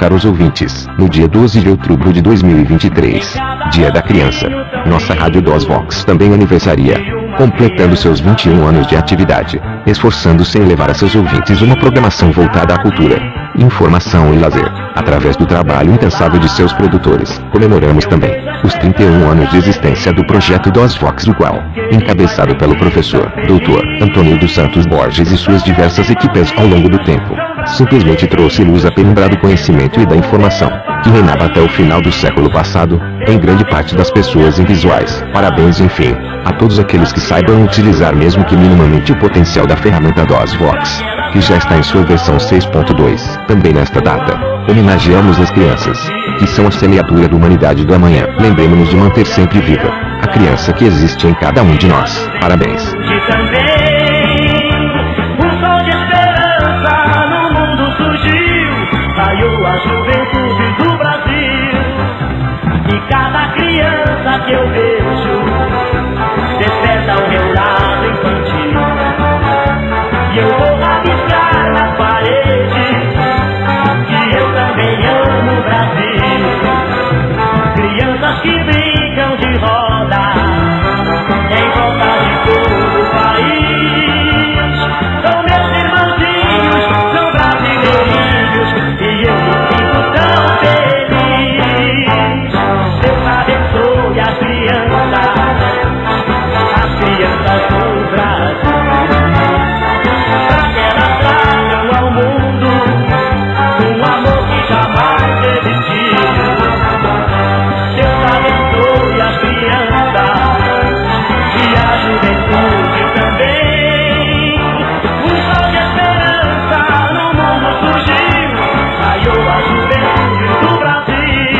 caros ouvintes, no dia 12 de outubro de 2023, Dia da Criança, nossa Rádio DOSVOX também aniversaria, completando seus 21 anos de atividade, esforçando-se em levar a seus ouvintes uma programação voltada à cultura, informação e lazer, através do trabalho incansável de seus produtores. Comemoramos também os 31 anos de existência do projeto DOSVOX, do qual, encabeçado pelo professor, Dr. Antônio dos Santos Borges e suas diversas equipes ao longo do tempo, simplesmente trouxe luz à penumbra do conhecimento e da informação, que reinava até o final do século passado, em grande parte das pessoas invisuais. Parabéns, enfim, a todos aqueles que saibam utilizar mesmo que minimamente o potencial da ferramenta DOSVOX, que já está em sua versão 6.2. Também nesta data, homenageamos as crianças, que são a semeadura da humanidade do amanhã. Lembremos-nos de manter sempre viva a criança que existe em cada um de nós. Parabéns. A juventude do Brasil, e cada criança que eu vejo desperta o meu lado infantil, e eu vou rabiscar nas paredes que eu também amo o Brasil. Crianças que brincam de roda em volta de todo o país, são meus irmãozinhos, são brasileirinhos, e eu me sinto tão feliz. Deus abençoe as crianças do Brasil, pra que elas tragam ao mundo um amor que jamais existiu. Deus abençoe as crianças e a juventude também. Um sol de esperança no mundo surgiu, raiou a juventude do Brasil.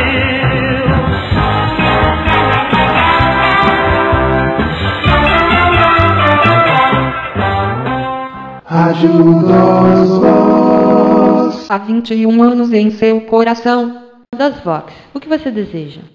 Rádio DOSVOX. Há 21 anos em seu coração. DOSVOX, o que você deseja?